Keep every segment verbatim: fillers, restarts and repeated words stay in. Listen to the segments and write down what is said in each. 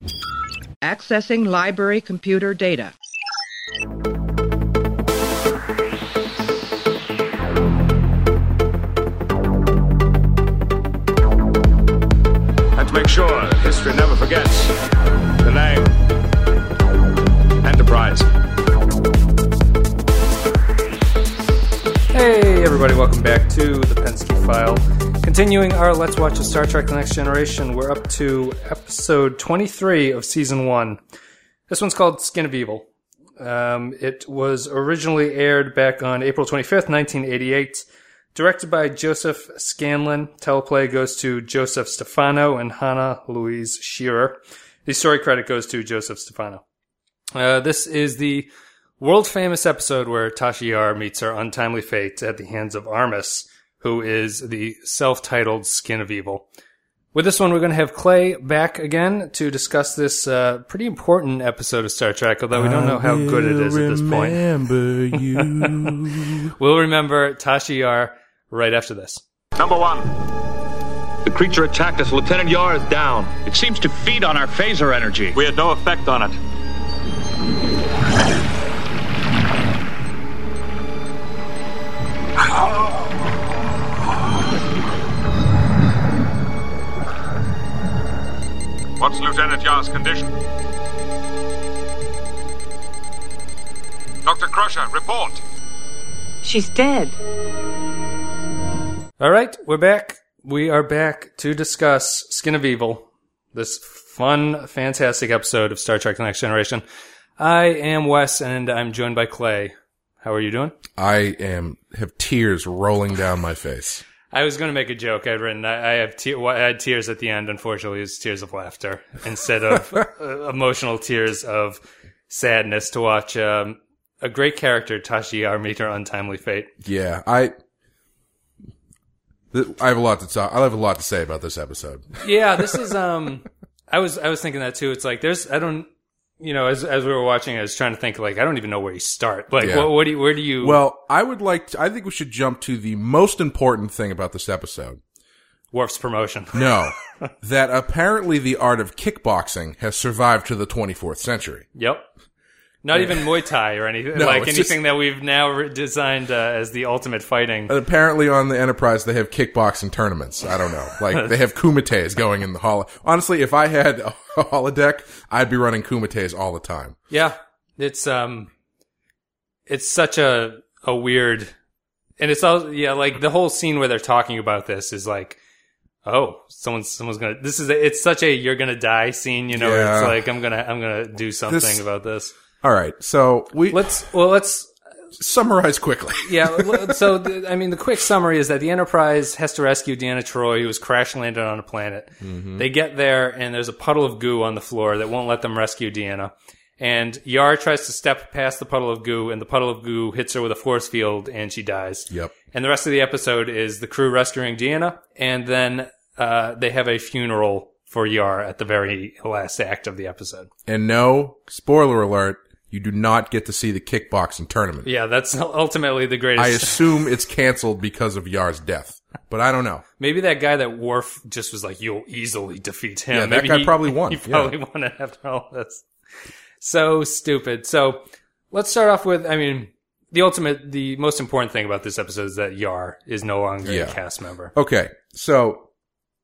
Accessing library computer data. And to make sure history never forgets the name Enterprise. Hey everybody, welcome back to the Pensky File. Continuing our Let's Watch a Star Trek The Next Generation, we're up to episode twenty-three of season one. This one's called Skin of Evil. Um, it was originally aired back on April twenty-fifth, nineteen eighty-eight. Directed by Joseph Scanlon. Teleplay goes to Joseph Stefano and Hannah Louise Shearer. The story credit goes to Joseph Stefano. Uh, this is the world-famous episode where Tasha Yar meets her untimely fate at the hands of Armus, who is the self-titled Skin of Evil. With this one, we're going to have Clay back again to discuss this uh, pretty important episode of Star Trek, although we don't know how good it is at this point. Remember you. We'll remember Tasha Yar right after this. Number one. The creature attacked us. Lieutenant Yar is down. It seems to feed on our phaser energy. We had no effect on it. What's Lieutenant Yar's condition? Doctor Crusher, report. She's dead. All right, we're back. We are back to discuss Skin of Evil, this fun, fantastic episode of Star Trek The Next Generation. I am Wes, and I'm joined by Clay. How are you doing? I am have tears rolling down my face. I was going to make a joke. I'd written, I, I have te- I had tears at the end. Unfortunately, it's tears of laughter instead of uh, emotional tears of sadness to watch um, a great character, Tasha Yar, meet her untimely fate. Yeah, I th- I have a lot to talk. I have a lot to say about this episode. Yeah, this is. Um, I was I was thinking that too. It's like there's I don't. You know, as as we were watching, I was trying to think, like, I don't even know where you start. Like, Yeah. what, what do you, where do you... Well, I would like to, I think we should jump to the most important thing about this episode. Worf's promotion. No. That apparently the art of kickboxing has survived to the twenty-fourth century. Yep. Not even Muay Thai or anything, No, like it's anything just- that we've now re- designed uh, as the ultimate fighting. And apparently on the Enterprise they have kickboxing tournaments. I don't know. Like, they have kumites going in the holo. Honestly, if I had a holodeck, I'd be running kumites all the time. Yeah. It's, um, it's such a, a weird, and it's all, yeah, like the whole scene where they're talking about this is like, oh, someone's, someone's gonna, this is, a, it's such a you're gonna die scene, you know, where Yeah. it's like, I'm gonna, I'm gonna do something This- about this. All right. So we Let's, well, let's, summarize quickly. yeah, l- so, the, I mean, the quick summary is that the Enterprise has to rescue Deanna Troi, who was crash landed on a planet. Mm-hmm. They get there, and there's a puddle of goo on the floor that won't let them rescue Deanna. And Yar tries to step past the puddle of goo, and the puddle of goo hits her with a force field, and she dies. Yep. And the rest of the episode is the crew rescuing Deanna, and then uh, they have a funeral for Yar at the very last act of the episode. And no, spoiler alert, you do not get to see the kickboxing tournament. Yeah, that's ultimately the greatest. I assume it's canceled because of Yar's death, but I don't know. Maybe that guy that Worf just was like, you'll easily defeat him. Yeah, that Maybe guy he, probably won. He probably Yeah. won it after all this. So stupid. So let's start off with, I mean, the ultimate, the most important thing about this episode is that Yar is no longer Yeah. a cast member. Okay, so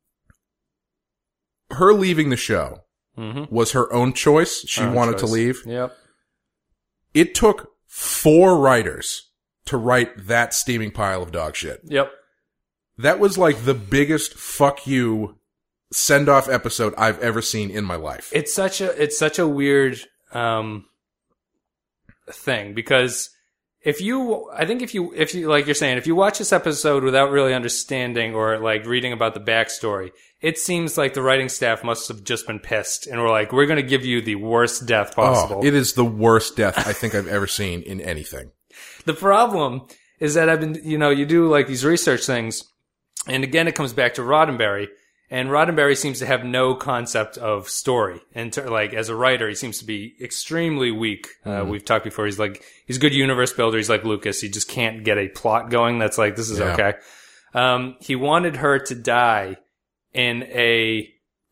her leaving the show Mm-hmm. was her own choice. She Own wanted choice. to leave. Yep. It took four writers to write that steaming pile of dog shit. Yep. That was like the biggest fuck you send-off episode I've ever seen in my life. It's such a, it's such a weird, um, thing because if you, I think if you, if you, like you're saying, if you watch this episode without really understanding or like reading about the backstory, it seems like the writing staff must have just been pissed and were like, we're going to give you the worst death possible. Oh, it is the worst death I think I've ever seen in anything. The problem is that I've been, you know, you do like these research things, and again, it comes back to Roddenberry, and Roddenberry seems to have no concept of story. And ter- like, as a writer, he seems to be extremely weak. Uh, we've talked before. He's like, he's a good universe builder. He's like Lucas. He just can't get a plot going that's like, this is Yeah. okay. Um, he wanted her to die in a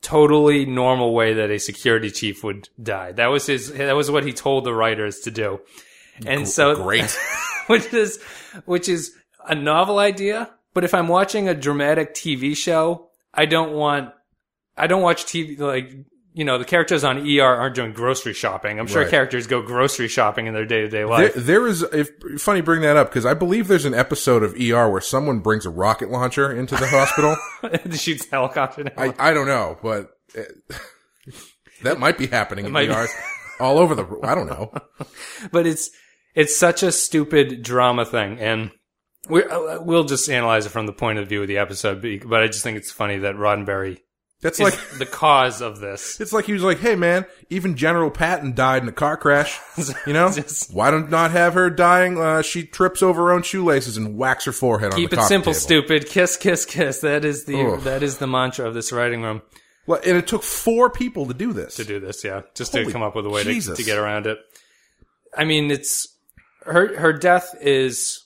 totally normal way that a security chief would die. That was his, that was what he told the writers to do. And so, Great. which is, which is a novel idea. But if I'm watching a dramatic T V show, I don't want, I don't watch T V, like, you know, the characters on E R aren't doing grocery shopping. I'm sure Right. characters go grocery shopping in their day-to-day life. There, there is, if, funny bring that up, because I believe there's an episode of E R where someone brings a rocket launcher into the hospital. Shoots a helicopter down. I, I don't know, but it, that might be happening in might E Rs all over the, I don't know. But it's, it's such a stupid drama thing. And we, we'll just analyze it from the point of view of the episode. But I just think it's funny that Roddenberry That's is like, the cause of this. it's like he was like, hey man, even General Patton died in a car crash. You know? Just- Why don't not have her dying? Uh, she trips over her own shoelaces and whacks her forehead on Keep the it coffee simple, table. stupid. Kiss, kiss, kiss. That is the, Ugh. that is the mantra of this writing room. Well, and it took four people to do this. To do this, yeah. Just Holy to come up with a way to, Jesus. to get around it. I mean, it's, her, her death is,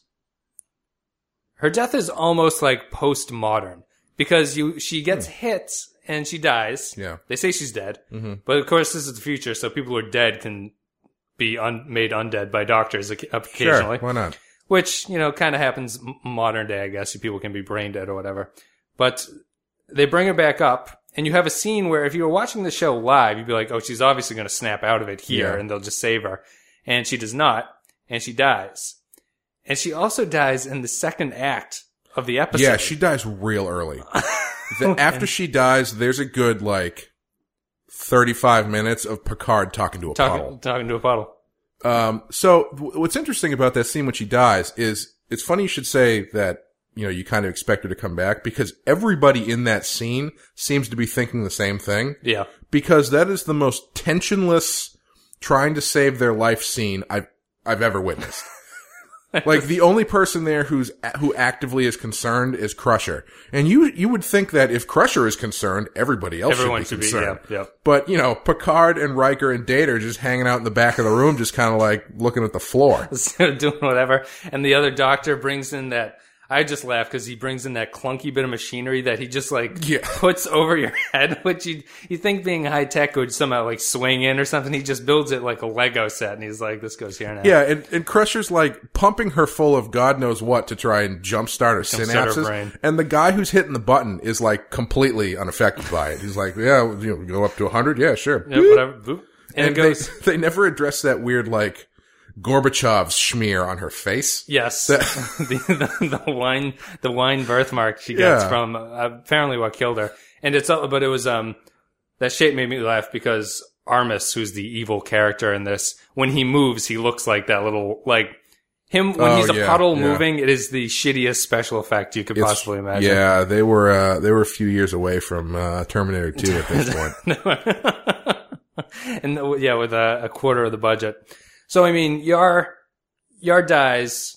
her death is almost like postmodern. Because you, she gets Hmm. hit and she dies. Yeah. They say she's dead. Mm-hmm. But of course, this is the future, so people who are dead can be un- made undead by doctors oc- occasionally. Sure, why not? Which, you know, kind of happens m- modern day, I guess. People can be brain dead or whatever. But they bring her back up, and you have a scene where if you were watching the show live, you'd be like, oh, she's obviously going to snap out of it here, Yeah. and they'll just save her. And she does not, and she dies. And she also dies in the second act of the episode. Yeah, she dies real early. the, after she dies, there's a good, like, thirty-five minutes of Picard talking to a talking, puddle. talking to a puddle. Um, so w- what's interesting about that scene when she dies is, it's funny you should say that, you know, you kind of expect her to come back, because everybody in that scene seems to be thinking the same thing. Yeah. Because that is the most tensionless trying to save their life scene I've, I've ever witnessed. Like, the only person there who's, who actively is concerned is Crusher. And you, you would think that if Crusher is concerned, everybody else Everyone should be should be, concerned. yeah, yeah. But, you know, Picard and Riker and Data are just hanging out in the back of the room, just kind of like looking at the floor. Doing whatever. And the other doctor brings in that, I just laugh because he brings in that clunky bit of machinery that he just like Yeah. puts over your head, which you you think being high tech would somehow like swing in or something. He just builds it like a Lego set, and he's like, "This goes here now." Yeah, and, and Crusher's like pumping her full of God knows what to try and jumpstart her Jumpstart her synapses. brain. And the guy who's hitting the button is like completely unaffected by it. He's like, yeah, you know, go up to one hundred? Yeah, sure. Yeah, whatever. Boop. And, And it goes. they, they never address that weird, like, Gorbachev smear on her face. Yes, the, the, the wine, the wine birthmark she gets Yeah. from uh, apparently what killed her, and it's uh, but it was um that shape made me laugh because Armis, who's the evil character in this, when he moves, he looks like that little like him when Oh, he's a yeah, puddle yeah. moving. It is the shittiest special effect you could It's- possibly imagine. Yeah, they were, uh, they were a few years away from, uh, Terminator two at this point. and uh, yeah, with a, a quarter of the budget. So I mean, Yar Yar dies,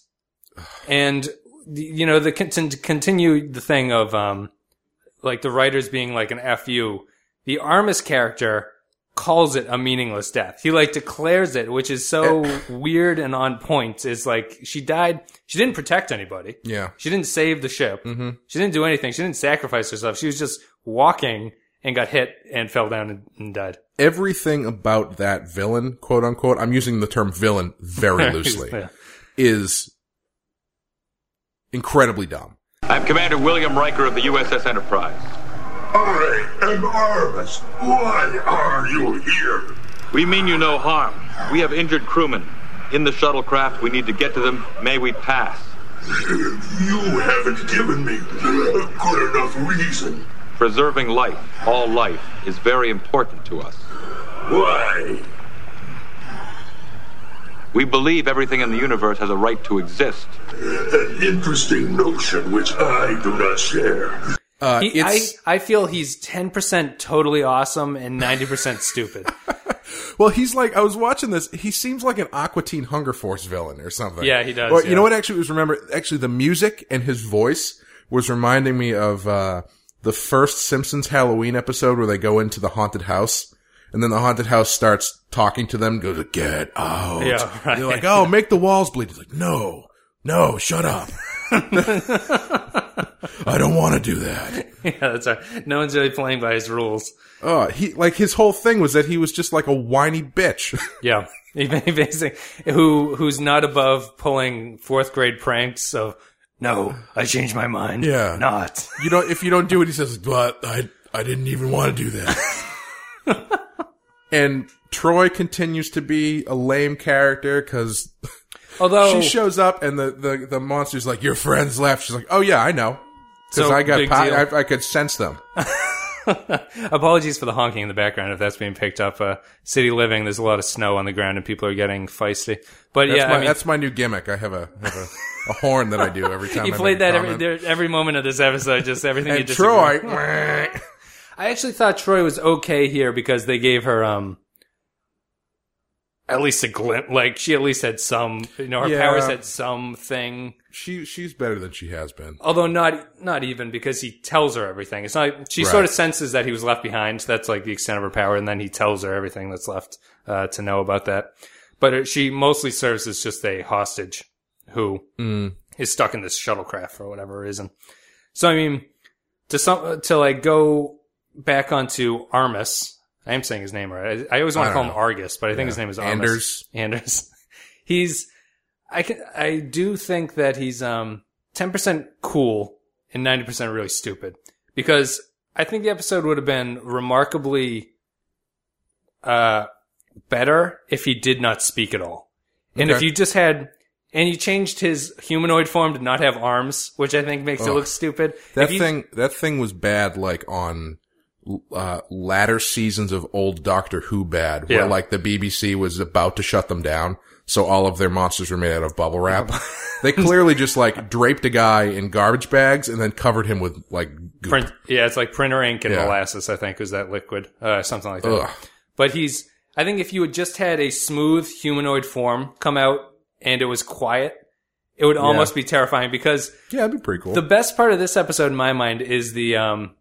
and the, you know the to continue the thing of um like the writers being like an F U. The Armis character calls it a meaningless death. He like declares it, which is so weird and on point. Is like she died. She didn't protect anybody. Yeah. She didn't save the ship. Mm-hmm. She didn't do anything. She didn't sacrifice herself. She was just walking and got hit and fell down and, and died. Everything about that villain, quote unquote, I'm using the term villain very loosely, Yeah. is incredibly dumb. I'm Commander William Riker of the U S S Enterprise. I am Armis. Why are you here? We mean you no harm. We have injured crewmen. In the shuttlecraft, we need to get to them. May we pass? You haven't given me a good enough reason. Preserving life, all life, is very important to us. Why? We believe everything in the universe has a right to exist. An interesting notion which I do not share. Uh, He, I, it's, I feel he's ten percent totally awesome and ninety percent stupid. well, he's like, I was watching this, he seems like an Aqua Teen Hunger Force villain or something. Yeah, he does, Or, yeah. You know what actually was remember, actually the music and his voice was reminding me of, uh, the first Simpsons Halloween episode where they go into the haunted house. And then the haunted house starts talking to them, goes, get out. Yeah, right. And they're like, oh, make the walls bleed. He's like, no, no, shut up. I don't want to do that. Yeah, that's right. No one's really playing by his rules. Oh, he like his whole thing was that he was just like a whiny bitch. Yeah, he basically who who's not above pulling fourth grade pranks of no, I changed my mind. Yeah, not you know if you don't do it, he says, but I I didn't even want to do that. And Troy continues to be a lame character because although she shows up and the, the, the monster's like, your friends left. She's like, oh yeah, I know. Because So, I got big pi- deal. I, I could sense them. apologies for the honking in the background if that's being picked up. Uh, city living, there's a lot of snow on the ground and people are getting feisty. But That's yeah, my I mean, that's my new gimmick. I have a have a, a horn that I do every time. you I played make a that every comment. there- every moment of this episode. Just everything you And disagree. Troy, I actually thought Troy was okay here because they gave her um at least a glimpse. Like she at least had some, you know, her Yeah. powers had something. she she's better than she has been. Although not not even because he tells her everything. It's not. She Right. sort of senses that he was left behind. That's like the extent of her power, and then he tells her everything that's left uh, to know about that. But it, she mostly serves as just a hostage who Mm. is stuck in this shuttlecraft for whatever reason. So I mean, to some to like go back onto Armus. I am saying his name right. I, I always want I to call don't him know. Argus, but I think Yeah. his name is Armus. Anders. Anders. He's. I can. I do think that he's um ten percent cool and ninety percent really stupid because I think the episode would have been remarkably uh better if he did not speak at all, and Okay. if you just had. And you changed his humanoid form to not have arms, which I think makes it Ugh. look stupid. That If you- thing that thing was bad. Like on uh, latter seasons of old Doctor Who, bad where Yeah. like the B B C was about to shut them down, so all of their monsters were made out of bubble wrap. They clearly just like draped a guy in garbage bags and then covered him with like goop. Print, yeah, it's like printer ink and Yeah. molasses, I think, is that liquid. Uh, something like that. Ugh. But he's, I think if you had just had a smooth humanoid form come out and it was quiet, it would almost be terrifying because Yeah, that'd be pretty cool. the best part of this episode in my mind is the, um,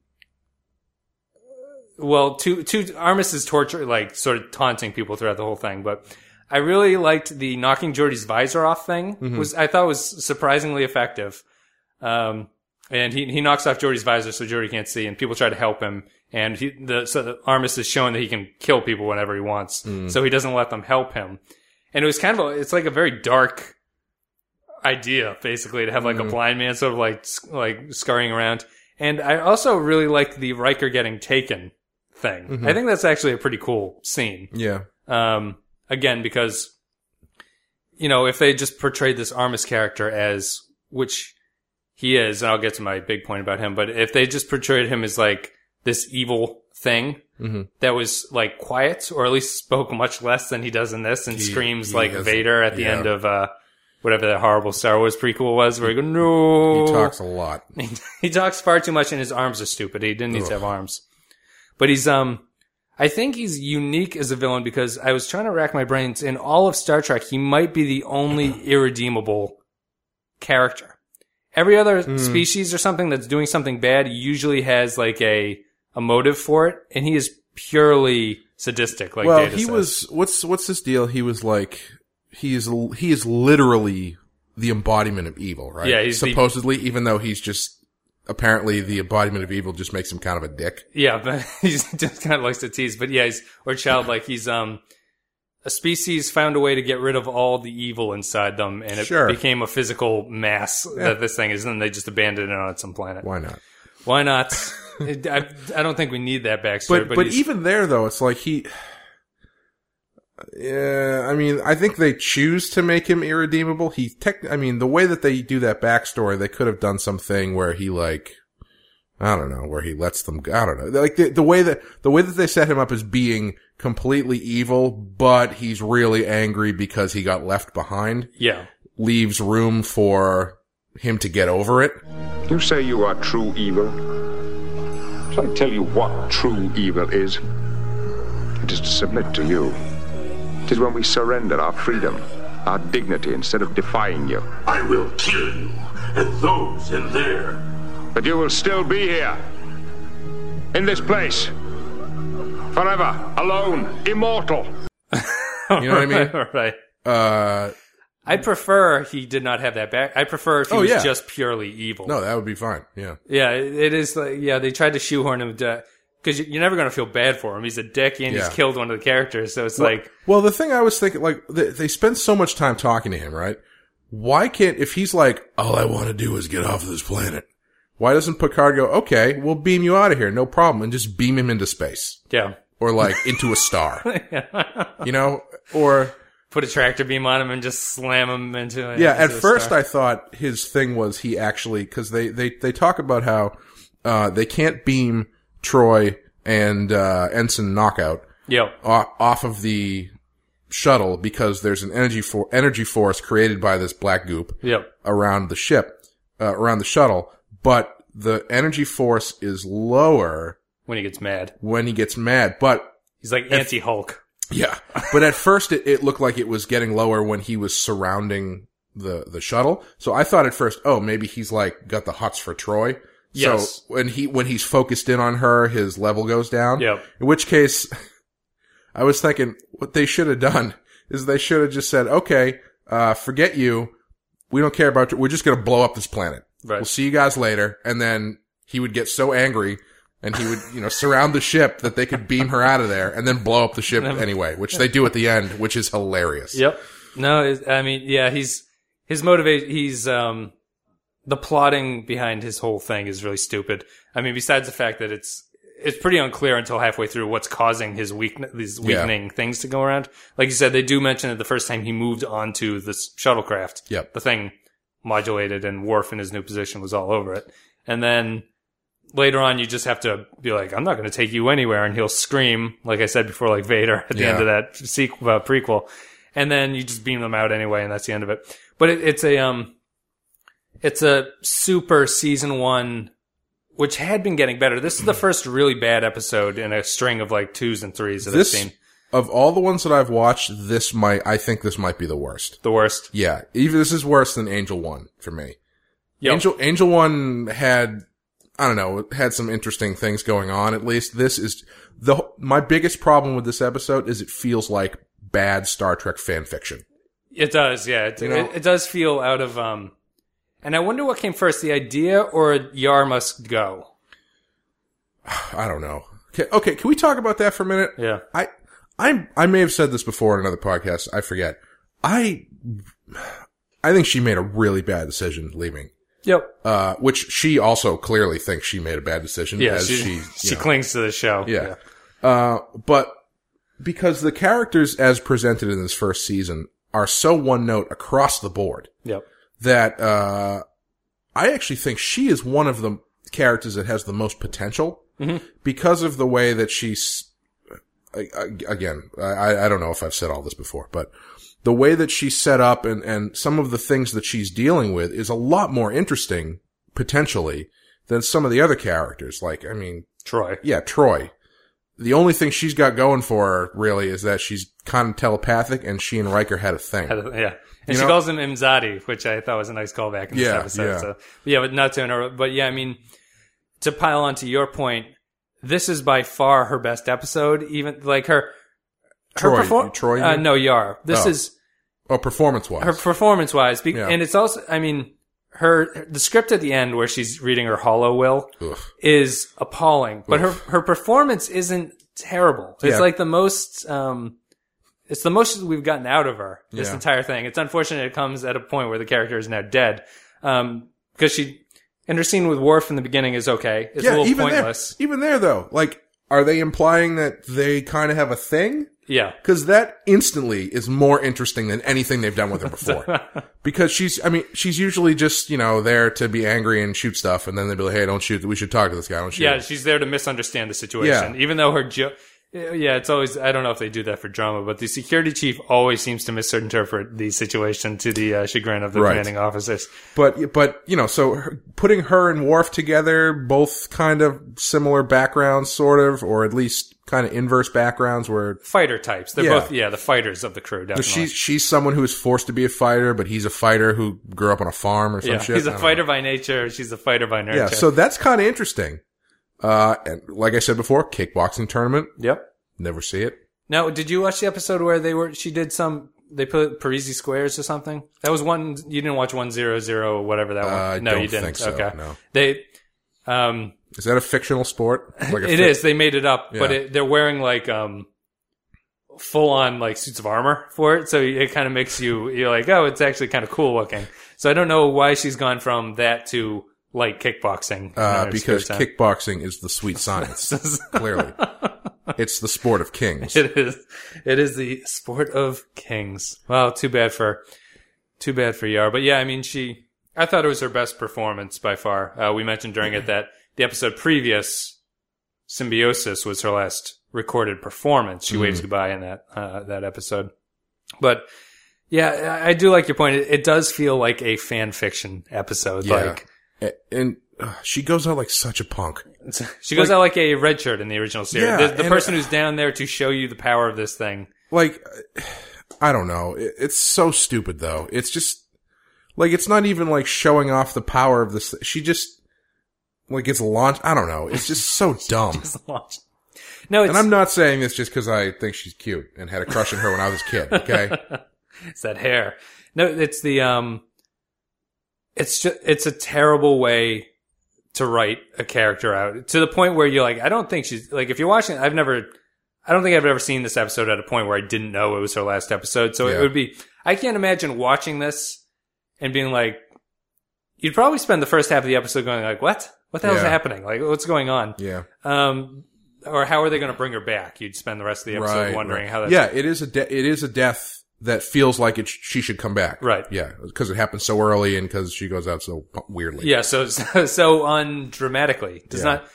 well, two, two, Armus is torture, like sort of taunting people throughout the whole thing, but I really liked the knocking Geordi's visor off thing. Mm-hmm. Was, I thought was surprisingly effective. Um, and he, he knocks off Geordi's visor so Geordi can't see, and people try to help him. And he, the, so the Armus is showing that he can kill people whenever he wants. Mm. So he doesn't let them help him. And it was kind of a, it's like a very dark idea, basically, to have like Mm. a blind man sort of like, sc- like scurrying around. And I also really liked the Riker getting taken thing. Mm-hmm. I think that's actually a pretty cool scene. yeah. Um, again, because, you know, if they just portrayed this Armus character as, which he is, and I'll get to my big point about him, but if they just portrayed him as like this evil thing Mm-hmm. that was like quiet, or at least spoke much less than he does in this, and He- screams he like has- Vader at the yeah. end of, uh, whatever that horrible Star Wars prequel was, where he go, no. He talks a lot. He, he talks far too much and his arms are stupid. He didn't need Ugh. to have arms. But he's, um, I think he's unique as a villain because I was trying to rack my brains. In all of Star Trek, he might be the only irredeemable character. Every other Hmm. species or something that's doing something bad usually has like a, a motive for it, and he is purely sadistic, like well, Data he says. was. What's what's this deal? He was like, he is he is literally the embodiment of evil, right? Yeah, he's the- supposedly, even though he's just apparently the embodiment of evil, just makes him kind of a dick. Yeah, but he's just kind of likes to tease. But yeah, he's, or childlike. He's, um, a species found a way to get rid of all the evil inside them, and it Sure. became a physical mass that this thing is, and they just abandoned it on some planet. Why not? Why not? It- I, I don't think we need that backstory, But but, but he's, even there though, it's like he. Yeah, I mean, I think they choose to make him irredeemable. He tech, I mean, the way that they do that backstory, they could have done something where he like, I don't know, where he lets them go. I don't know. Like the, the way that, the way that they set him up as being completely evil, but he's really angry because he got left behind, yeah. leaves room for him to get over it. You say you are true evil. Shall I tell you what true evil is? It is to submit to you. It is when we surrender our freedom, our dignity, instead of defying you. I will kill you and those in there. But you will still be here. In this place. Forever. Alone. Immortal. You know what I mean? right. Uh, I prefer he did not have that back. I prefer if he Oh, was yeah. just purely evil. No, that would be fine. Yeah. Yeah, it, it is like, yeah, they tried to shoehorn him to, because you're never going to feel bad for him. He's a dick and Yeah. he's killed one of the characters. So it's Well, like, well, the thing I was thinking, like, they, they spend so much time talking to him, right? Why can't, if he's like, all I want to do is get off of this planet, why doesn't Picard go, okay, we'll beam you out of here, no problem, and just beam him into space? yeah. Or like, into a star. You know? Or, Put a tractor beam on him and just slam him into it. yeah, at first I thought his thing was he actually, cause they, they, they talk about how, uh, they can't beam Troy and, uh, Ensign Knockout Yep. o- off of the shuttle because there's an energy for, energy force created by this black goop Yep. around the ship, uh, around the shuttle, but the energy force is lower When he gets mad. when he gets mad. But, He's like anti-Hulk. yeah, but at first it, it looked like it was getting lower when he was surrounding the, the shuttle. So I thought at first, oh, maybe he's like got the hots for Troy. Yes. So when he, when he's focused in on her, his level goes down. Yep. In which case, I was thinking what they should have done is they should have just said, okay, uh, forget you. We don't care about you. We're just going to blow up this planet. Right. We'll see you guys later. And then he would get so angry and he would, you know, surround the ship that they could beam her out of there and then blow up the ship anyway, which they do at the end, which is hilarious. Yep. No, it- I mean, yeah, he's, his motivation, he's, um, the plotting behind his whole thing is really stupid. I mean, besides the fact that it's, it's pretty unclear until halfway through what's causing his weakness, these weakening Yeah. things to go around. Like you said, they do mention it the first time he moved onto this shuttlecraft. Yep. The thing modulated and Worf in his new position was all over it. And then later on, you just have to be like, I'm not going to take you anywhere. And he'll scream, like I said before, like Vader at the Yeah. end of that sequel, uh, prequel. And then you just beam them out anyway, and that's the end of it. But it, it's a, um, it's a super season one, which had been getting better. This is the first really bad episode in a string of like twos and threes that This, I've seen. of all the ones that I've watched, this might, I think this might be the worst. The worst. Yeah. Even this is worse than Angel One for me. Yep. Angel, Angel One had, I don't know, it had some interesting things going on at least. This is the, my biggest problem with this episode is it feels like bad Star Trek fan fiction. It does, yeah. It, You know? it, it does feel out of, um, and I wonder what came first, the idea or Yar must go? I don't know. Okay, okay, can we talk about that for a minute? Yeah. I, I, I may have said this before in another podcast. I forget. I, I think she made a really bad decision leaving. Yep. Uh, which she also clearly thinks she made a bad decision. Yeah, as she, she, she you know. clings to the show. Yeah. Uh, but because the characters as presented in this first season are so one note across the board Yep. that, uh, I actually think she is one of the characters that has the most potential Mm-hmm. because of the way that she's, I- I- again, I, I don't know if I've said all this before, but the way that she's set up and, and some of the things that she's dealing with is a lot more interesting potentially than some of the other characters. Like, I mean, Troy. yeah, Troy. The only thing she's got going for her, really, is that she's kind of telepathic, and she and Riker had a thing. Had a- Yeah. You And she know- calls him Imzadi, which I thought was a nice callback in this Yeah, episode. yeah. So, yeah, but not to interrupt. But yeah, I mean, to pile on to your point, this is by far her best episode. Even like her, her Troy, perfor- Troy, you uh, mean? no, Yar. This Oh. is Oh, performance-wise. her performance wise, be- Yeah. and it's also, I mean, her the script at the end where she's reading her hollow will Ugh. is appalling, but her her performance isn't terrible. It's Yeah. like the most, um, it's the most we've gotten out of her this Yeah. entire thing. It's unfortunate it comes at a point where the character is now dead, um, because she and her scene with Worf in the beginning is okay. It's a little even pointless. there, even there though, like, are they implying that they kind of have a thing? Yeah. Because that instantly is more interesting than anything they've done with her before. Because she's, I mean, she's usually just, you know, there to be angry and shoot stuff, and then they'd be like, hey, don't shoot, we should talk to this guy, don't shoot. Yeah, him. she's there to misunderstand the situation. Yeah. Even though her jo- yeah, it's always, I don't know if they do that for drama, but the security chief always seems to misinterpret the situation to the uh, chagrin of the Right. commanding officers. But, but, you know, so her, putting her and Worf together, both kind of similar backgrounds, sort of, or at least kind of inverse backgrounds where Fighter types. They're Yeah. both, yeah, the fighters of the crew, definitely. she's, she's someone who is forced to be a fighter, but he's a fighter who grew up on a farm or some yeah, shit. he's I a don't fighter know. by nature. She's a fighter by nurture. Yeah, so that's kind of interesting. Uh, and like I said before, kickboxing tournament. Yep. Never see it. Now, did you watch the episode where they were, she did some, they put Parisi Squares or something. That was one. You didn't watch one zero zero whatever that Uh, one. I no, don't you didn't. think so, Okay. no. They. Um, Is that a fictional sport? Like a it fic- is. They made it up, but Yeah. it, they're wearing like um, full on like suits of armor for it. So it kind of makes you you're like, oh, it's actually kind of cool looking. So I don't know why she's gone from that to like kickboxing. Uh, in her because spare time. kickboxing is the sweet science. Clearly, it's the sport of kings. It is. It is the sport of kings. Well, too bad for, too bad for Yar. But yeah, I mean, she. I thought it was her best performance by far. Uh, we mentioned during it that the episode previous, Symbiosis, was her last recorded performance. She mm. waves goodbye in that uh, that episode. But yeah, I do like your point. It, it does feel like a fan fiction episode. Yeah. Like, and uh, she goes out like such a punk. She goes like, out like a red shirt in the original series. Yeah, the the and, person who's down there to show you the power of this thing. Like, I don't know. It, it's so stupid, though. It's just, like, it's not even, like, showing off the power of this. She just, like, it's launched. I don't know. It's just so dumb. Just launched. No, it's, and I'm not saying this just because I think she's cute and had a crush on her when I was a kid, okay? It's that hair. No, it's the, um, it's just, it's a terrible way to write a character out to the point where you're like, I don't think she's, like, if you're watching, I've never, I don't think I've ever seen this episode at a point where I didn't know it was her last episode. So Yeah. it would be, I can't imagine watching this and being like, you'd probably spend the first half of the episode going like, what? What the hell's Yeah. happening? Like, what's going on? Yeah. Um, or how are they going to bring her back? You'd spend the rest of the episode Right, wondering right. how that's Yeah, it is a de- it is a death that feels like it sh- she should come back. Right. Yeah, because it happens so early and because she goes out so weirdly. Yeah, so so, so undramatically. Does Yeah. not.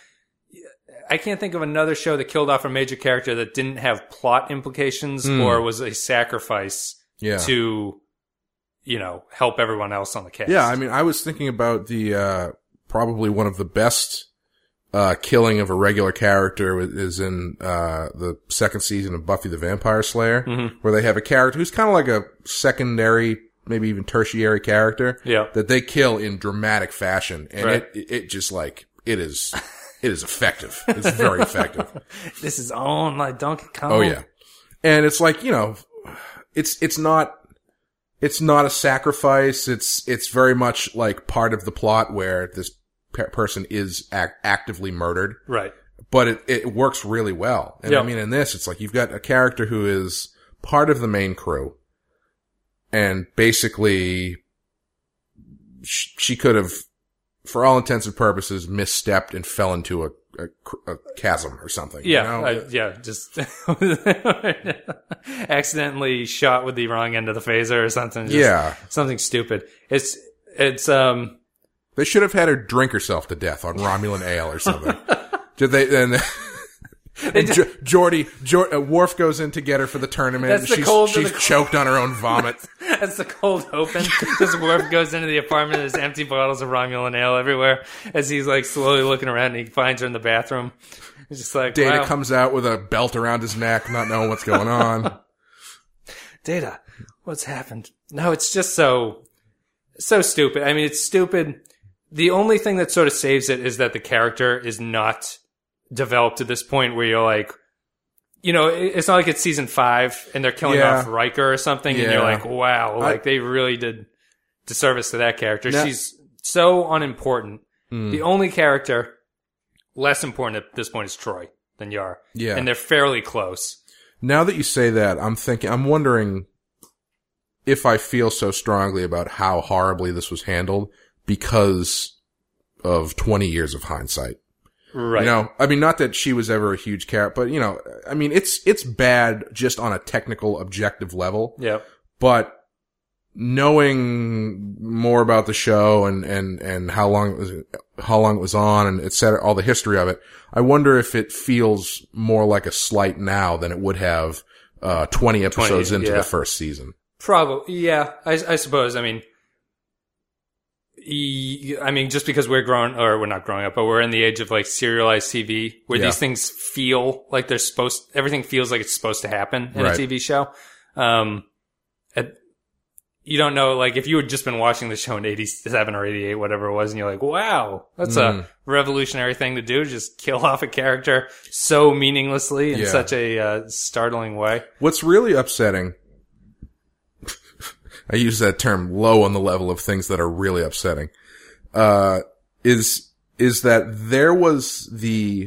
I can't think of another show that killed off a major character that didn't have plot implications or was a sacrifice Yeah. to, you know, help everyone else on the cast. Yeah, I mean, I was thinking about the uh probably one of the best uh killing of a regular character is in uh the second season of Buffy the Vampire Slayer, Mm-hmm. where they have a character who's kind of like a secondary, maybe even tertiary character Yeah. that they kill in dramatic fashion, and Right. it it just like it is it is effective. It's very effective. This is on like Donkey Kong. Oh yeah. And it's like, you know, it's, it's not, it's not a sacrifice. It's, it's very much like part of the plot where this pe- person is ac- actively murdered. Right. But it, it works really well. And Yep. I mean, in this, it's like you've got a character who is part of the main crew and basically sh- she could have, for all intents and purposes, misstepped and fell into a, a, a chasm or something. Yeah, you know? I, yeah, just accidentally shot with the wrong end of the phaser or something. Just Yeah. something stupid. It's it's um They should have had her drink herself to death on Romulan ale or something. Did they? And, and jo- Geordie, Jor- uh, Worf goes in to get her for the tournament. That's the she's cold- she's the- choked on her own vomit. That's the cold open. This Worf goes into the apartment. There's empty bottles of Romulan ale everywhere. As he's like slowly looking around, and he finds her in the bathroom. He's just like, Data wow. comes out with a belt around his neck, not knowing what's going on. Data, what's happened? No, it's just so so stupid. I mean, it's stupid. The only thing that sort of saves it is that the character is not developed to this point where you're like, you know, it's not like it's season five and they're killing Yeah. off Riker or something, and Yeah. you're like, wow, like I- they really did disservice to that character. Now- She's so unimportant. Hmm. The only character less important at this point is Troy than Yar. Yeah. And they're fairly close. Now that you say that, I'm thinking, I'm wondering if I feel so strongly about how horribly this was handled because of twenty years of hindsight. Right. You know, I mean, not that she was ever a huge character, but you know, I mean, it's, it's bad just on a technical, objective level. Yep. But knowing more about the show and, and, and how long it was, how long it was on and et cetera, all the history of it, I wonder if it feels more like a slight now than it would have, uh, twenty episodes twenty, into yeah. the first season. Probably, yeah. I, I suppose. I mean, e- I mean, just because we're growing, or we're not growing up, but we're in the age of like serialized T V, where Yeah. these things feel like they're supposed. Everything feels like it's supposed to happen in Right. a T V show. Um, at, you don't know, like, if you had just been watching the show in eighty-seven or eighty-eight, whatever it was, and you're like, wow, that's Mm. a revolutionary thing to do, just kill off a character so meaninglessly in Yeah. such a uh, startling way. What's really upsetting I use that term low on the level of things that are really upsetting, uh, is, is that there was the,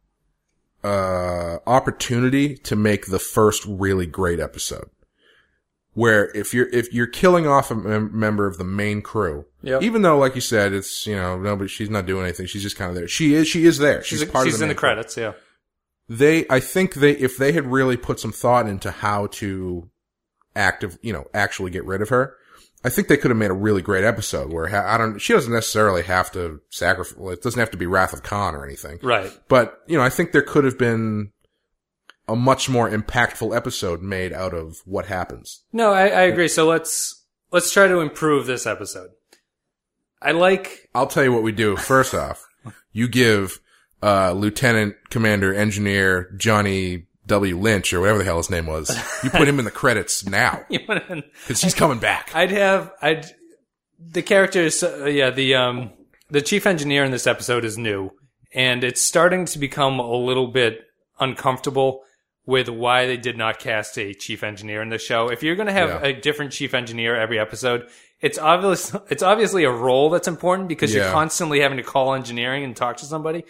uh, opportunity to make the first really great episode. Where if you're, if you're killing off a mem- member of the main crew, yep. even though, like you said, it's, you know, nobody, she's not doing anything. She's just kind of there. She is, she is there. She's, she's part she's of the in the crew. credits, yeah. They, I think they, if they had really put some thought into how to active, you know, actually get rid of her, I think they could have made a really great episode where, ha- I don't, she doesn't necessarily have to sacrifice, well, it doesn't have to be Wrath of Khan or anything. Right. But, you know, I think there could have been a much more impactful episode made out of what happens. No, I, I agree. So let's, let's try to improve this episode. I like... I'll tell you what we do. First off, you give, uh, Lieutenant Commander Engineer Johnny W. Lynch, or whatever the hell his name was, you put him in the credits now. Cause he's coming back. I'd have, I'd, the characters, uh, yeah, the, um, the chief engineer in this episode is new, and it's starting to become a little bit uncomfortable with why they did not cast a chief engineer in the show. If you're going to have yeah. a different chief engineer every episode, it's obvious, it's obviously a role that's important because yeah. you're constantly having to call engineering and talk to somebody.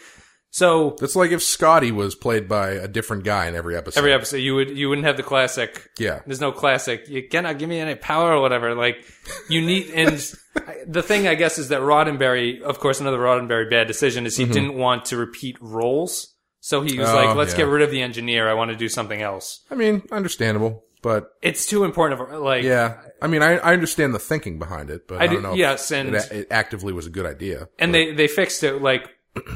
So that's like if Scotty was played by a different guy in every episode. Every episode, you would, you wouldn't have the classic. Yeah. There's no classic. You cannot give me any power or whatever. Like, you need, and the thing I guess is that Roddenberry, of course, another Roddenberry bad decision is he mm-hmm. didn't want to repeat roles. So he was oh, like, let's yeah. get rid of the engineer. I want to do something else. I mean, understandable, but it's too important. Of, like, yeah. I mean, I, I understand the thinking behind it, but I, I don't do, know yes, if and, it, it actively was a good idea. And but. they, they fixed it, like,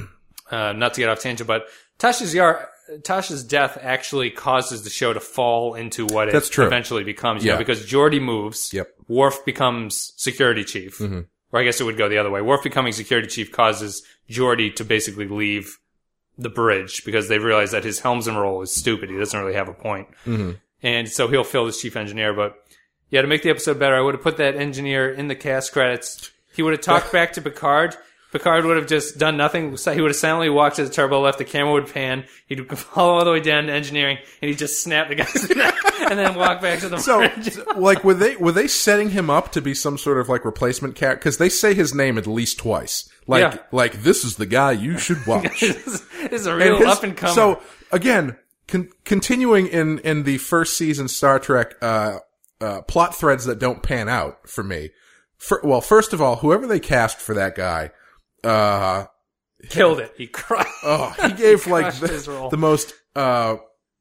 uh, not to get off tangent, but Tasha's Yar, Tasha's death actually causes the show to fall into what it That's true. eventually becomes. Yeah. You know, because Geordi moves, yep. Worf becomes security chief. Mm-hmm. Or I guess it would go the other way. Worf becoming security chief causes Geordi to basically leave the bridge because they realize that his helmsman role is stupid. He doesn't really have a point. Mm-hmm. And so he'll fill as chief engineer. But yeah, to make the episode better, I would have put that engineer in the cast credits. He would have talked back to Picard. Picard would have just done nothing. He would have silently walked to the turbo left. The camera would pan. He'd follow all the way down to engineering, and he'd just snap the guy's neck and then walk back to the so, bridge. So, like, were they were they setting him up to be some sort of like replacement character? Because they say his name at least twice. Like, yeah. like this is the guy you should watch. This is a real up and comer. So again, con- continuing in in the first season Star Trek uh, uh, plot threads that don't pan out for me. For, well, first of all, whoever they cast for that guy. Uh, killed it. He crushed. Oh, he gave he like the, the most, uh,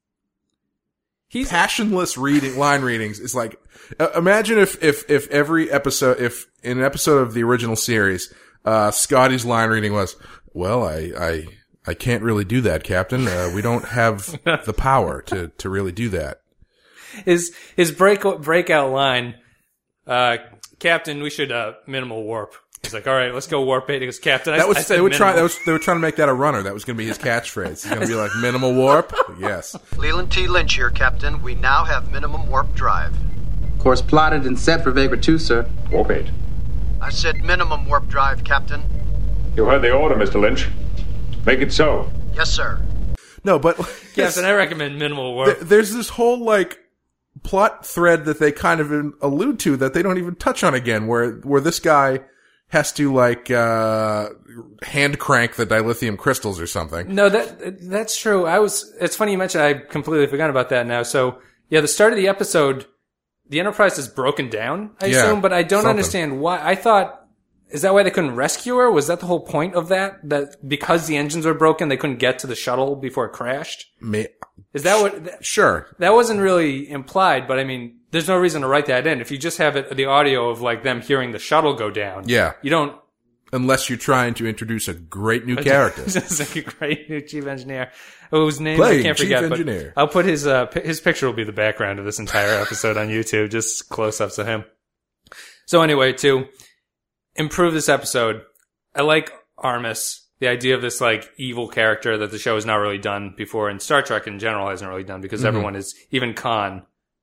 He's passionless reading, line readings. It's like, uh, imagine if, if, if every episode, if in an episode of the original series, uh, Scotty's line reading was, well, I, I, I can't really do that, Captain. Uh, we don't have the power to, to really do that. His, his break, breakout line, uh, Captain, we should, uh, minimal warp. He's like, all right, let's go warp eight. He goes, Captain, I, that was, I said they were minimal. trying, that was, they were trying to make that a runner. That was going to be his catchphrase. He's going to be like, minimal warp? Yes. Leland T. Lynch here, Captain. We now have minimum warp drive. Course plotted and set for Vega two, sir. Warp eight. I said minimum warp drive, Captain. You heard the order, Mister Lynch. Make it so. Yes, sir. No, but... Captain, I recommend minimal warp. Th- there's this whole, like, plot thread that they kind of allude to that they don't even touch on again, where where this guy has to, like, uh, hand crank the dilithium crystals or something. No, that, that's true. I was, it's funny you mentioned, I completely forgot about that now. So, yeah, the start of the episode, the Enterprise is broken down, I yeah, assume, but I don't something. understand why. I thought, is that why they couldn't rescue her? Was that the whole point of that? That because the engines were broken, they couldn't get to the shuttle before it crashed? May- is that what? That, sure. That wasn't really implied, but I mean, there's no reason to write that in. If you just have it, the audio of like them hearing the shuttle go down. Yeah. You don't. Unless you're trying to introduce a great new character. Just like a great new chief engineer whose name Playing I can't chief forget. Engineer. But I'll put his, uh, his picture will be the background of this entire episode on YouTube. Just close-ups of him. So anyway, to improve this episode, I like Armis. The idea of this like evil character that the show has not really done before, and Star Trek in general hasn't really done, because mm-hmm. everyone is, even Khan,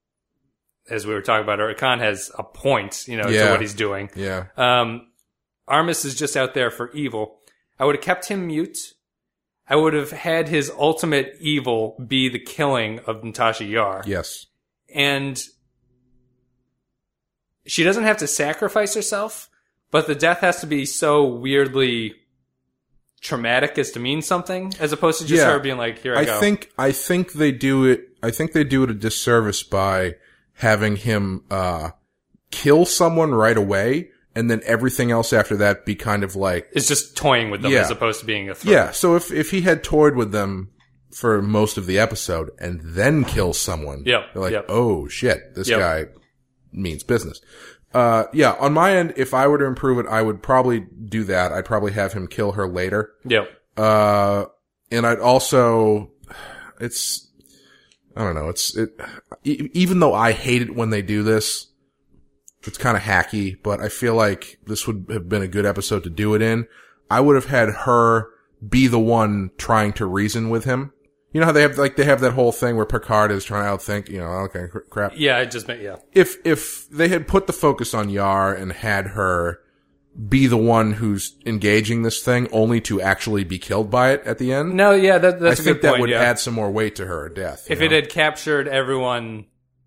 as we were talking about earlier, Khan has a point, you know, yeah. to what he's doing. Yeah. Um, Armis is just out there for evil. I would have kept him mute. I would have had his ultimate evil be the killing of Natasha Yar. Yes. And she doesn't have to sacrifice herself, but the death has to be so weirdly traumatic as to mean something, as opposed to just Yeah. her being like, here I, I go. think I think they do it. I think they do it a disservice by having him uh kill someone right away, and then everything else after that be kind of like It's just toying with them Yeah. as opposed to being a threat. yeah. So if if he had toyed with them for most of the episode and then kills someone, Yep, they're like, yep. oh shit, this Yep. guy means business. Uh, yeah. On my end, if I were to improve it, I would probably do that. I'd probably have him kill her later. Yep. Uh, and I'd also, it's, I don't know, it's, it, e- even though I hate it when they do this, it's kind of hacky, but I feel like this would have been a good episode to do it in. I would have had her be the one trying to reason with him. You know how they have, like, they have that whole thing where Picard is trying to outthink, you know, okay, cr- crap. Yeah, it just, yeah. If, if they had put the focus on Yar and had her be the one who's engaging this thing only to actually be killed by it at the end. No, yeah, that, that's I a think good that point, would yeah. add some more weight to her death. If you it know? had captured everyone,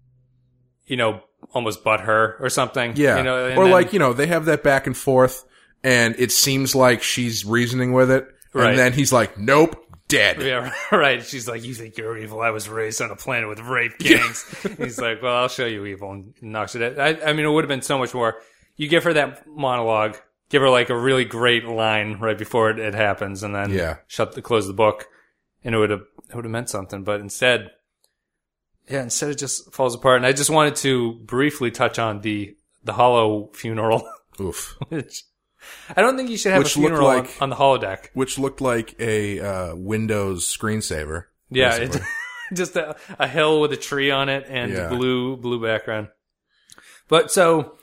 you know, almost but her or something. Yeah. You know, and or then- like, you know, they have that back and forth and it seems like she's reasoning with it. Right. And then he's like, nope, dead. Yeah, right. She's like, you think you're evil? I was raised on a planet with rape gangs. He's like, well, I'll show you evil, and knocks it out. I, I mean, it would have been so much more. You give her that monologue, give her like a really great line right before it, it happens, and then Yeah. shut the close the book, and it would have it would have meant something. But instead, yeah, instead it just falls apart. And I just wanted to briefly touch on the the Hollow funeral, Oof. which I don't think you should have Which a looked funeral like- on, on the holodeck. Which looked like a uh, Windows screensaver. Yeah, it, basically. just a, a hill with a tree on it and Yeah. blue blue background. But so,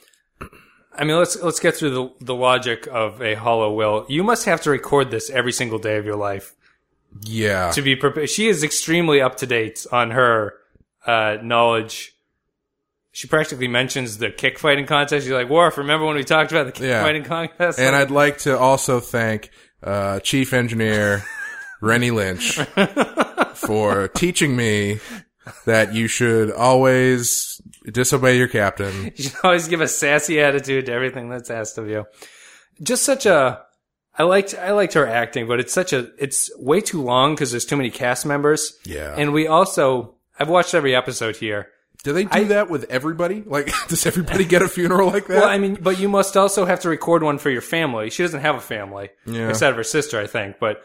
I mean, let's let's get through the the logic of a hollow will. You must have to record this every single day of your life Yeah. to be prepared. She is extremely up to date on her uh, knowledge. She practically mentions the kick fighting contest. She's like, Worf, remember when we talked about the kick Yeah. fighting contest? And I'd like to also thank uh, Chief Engineer Rennie Lynch for teaching me that you should always disobey your captain. You should always give a sassy attitude to everything that's asked of you. Just such a, I liked, I liked her acting, but it's such a, it's way too long because there's too many cast members. Yeah. And we also, I've watched every episode here. Do they do I- that with everybody? Like, does everybody get a funeral like that? Well, I mean, but you must also have to record one for your family. She doesn't have a family, Yeah. except of her sister, I think. But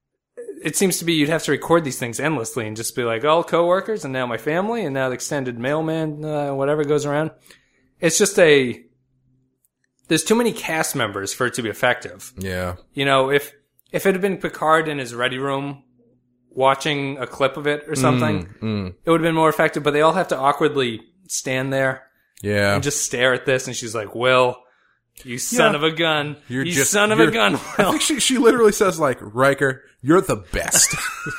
it seems to be you'd have to record these things endlessly and just be like, all coworkers, and now my family, and now the extended mailman, uh, whatever goes around. It's just a. There's too many cast members for it to be effective. yeah. You know, if if it had been Picard in his ready room watching a clip of it or something, mm. it would have been more effective. But they all have to awkwardly stand there Yeah. and just stare at this, and she's like, Will, you son Yeah. of a gun. You're you just- son of you're- a gun, I Will. think she, she literally says, like, Riker, you're the best.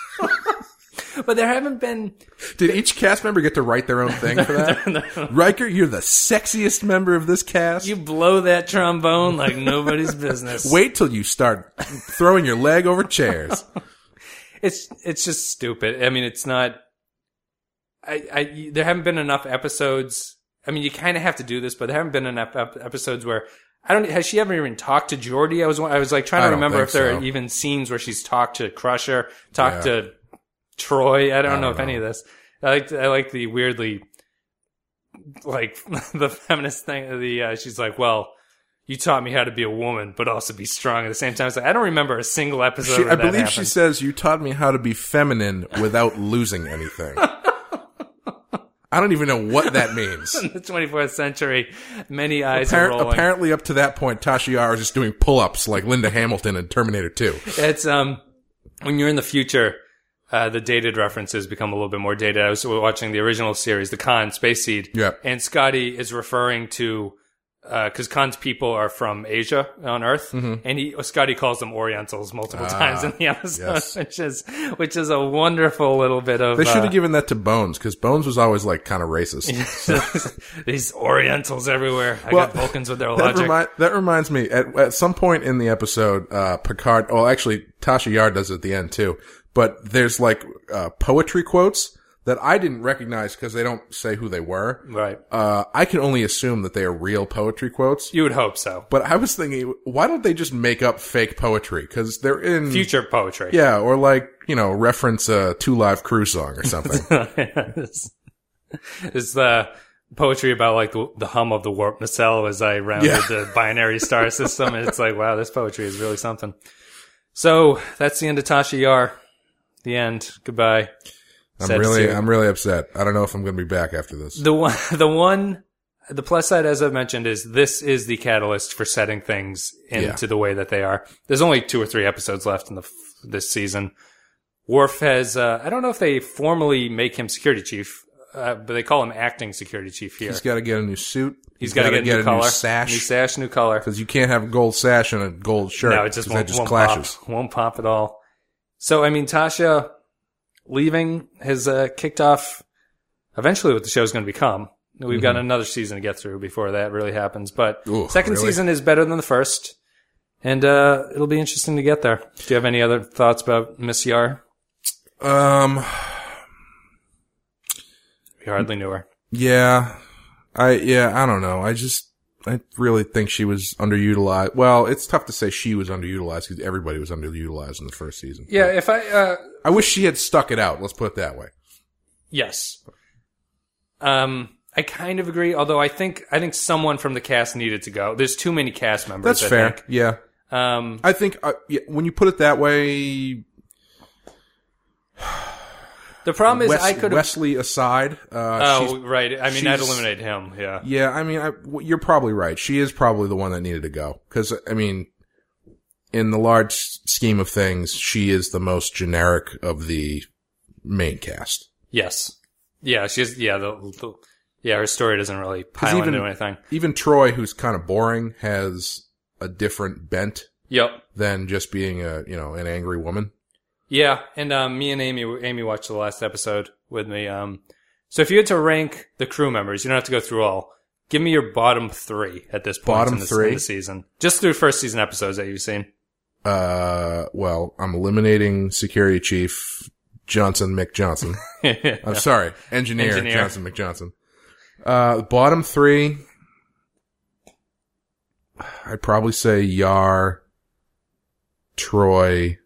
But there haven't been... Did each cast member get to write their own thing for that? Riker, you're the sexiest member of this cast. You blow that trombone like nobody's business. Wait till you start throwing your leg over chairs. It's it's just stupid. I mean, it's not... I, I There haven't been enough episodes... I mean, you kind of have to do this, but there haven't been enough ep- episodes where... I don't. Has she ever even talked to Geordi? I was I was like trying I to don't remember think if there so. are even scenes where she's talked to Crusher, talked Yeah. to Troy. I don't, I know don't if know. any of this. I like I like the weirdly, like the feminist thing. The uh, she's like, well, you taught me how to be a woman, but also be strong at the same time. It's like, I don't remember a single episode. She, where I that believe happened. she says, you taught me how to be feminine without losing anything. I don't even know what that means. In the twenty-fourth century, many eyes Appar- are rolling. apparently, up to that point, Tasha Yar is just doing pull-ups like Linda Hamilton in Terminator two. It's um when you're in the future, uh, the dated references become a little bit more dated. I was watching the original series, the Khan Space Seed, Yeah. and Scotty is referring to because Khan's people are from Asia on Earth, Mm-hmm. and he Scotty calls them Orientals multiple Ah, times in the episode, yes. which is which is a wonderful little bit of. They should have uh, given that to Bones, because Bones was always like kind of racist. these Orientals everywhere. I Well, got Vulcans with their That, logic. remi- that reminds me, at, at some point in the episode, uh, Picard, oh, actually, Tasha Yar does it at the end too, but there's like, uh, poetry quotes that I didn't recognize because they don't say who they were. Right. Uh, I can only assume that they are real poetry quotes. You would hope so. But I was thinking, why don't they just make up fake poetry? Because they're in future poetry. Yeah, or like you know, reference a Two Live Crew song or something. it's, it's the poetry about like the, the hum of the warp nacelle as I rounded Yeah. the binary star system, and it's like, wow, this poetry is really something. So that's the end of Tasha Yar. The end. Goodbye. I'm Sad to really, see her. I'm really upset. I don't know if I'm going to be back after this. The one, the one, the plus side, as I've mentioned, is this is the catalyst for setting things into Yeah. the way that they are. There's only two or three episodes left in the this season. Worf has, uh, I don't know if they formally make him security chief, uh, but they call him acting security chief here. He's got to get a new suit. He's got to get, get a new a color, new sash, new sash, new color. because you can't have a gold sash and a gold shirt. No, it just 'cause won't, that just won't clashes. pop. Won't pop at all. So, I mean, Tasha leaving has uh, kicked off eventually what the show's going to become. We've got another season to get through before that really happens. But Ooh, second really? season is better than the first. And uh, it'll be interesting to get there. Do you have any other thoughts about Miss Yar? Um, We hardly knew her. yeah, I yeah, I don't know. I just I really think she was underutilized. Well, it's tough to say she was underutilized because everybody was underutilized in the first season. Yeah, if I... Uh, I wish she had stuck it out. Let's put it that way. yes. Um, I kind of agree, although I think I think someone from the cast needed to go. There's too many cast members, That's I fair. think. Yeah, Um, I think uh, yeah, when you put it that way, the problem is Wes- I could have... Wesley aside. Uh, Oh, she's- right. I mean, I'd she's- eliminate him, yeah. Yeah, I mean, I, w- you're probably right. She is probably the one that needed to go. Because, I mean, in the large scheme of things, she is the most generic of the main cast. Yes. Yeah, she's, yeah, the, the yeah, her story doesn't really pile even- into anything. Even Troy, who's kind of boring, has a different bent Yep. than just being a, you know, an angry woman. Yeah, and um, me and Amy, Amy watched the last episode with me. Um, so if you had to rank the crew members, you don't have to go through all. Give me your bottom three at this point Bottom in, this, three? in the season. Just through first season episodes that you've seen. Uh, well, I'm eliminating Security Chief Johnson McJohnson. I'm sorry, Engineer, Engineer. Johnson McJohnson. Uh, bottom three, I'd probably say Yar, Troy.